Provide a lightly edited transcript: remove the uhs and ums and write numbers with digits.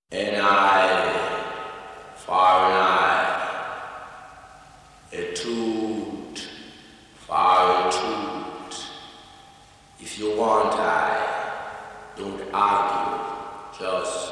And I, far and I, a toot, far a toot. If you want, I don't argue, just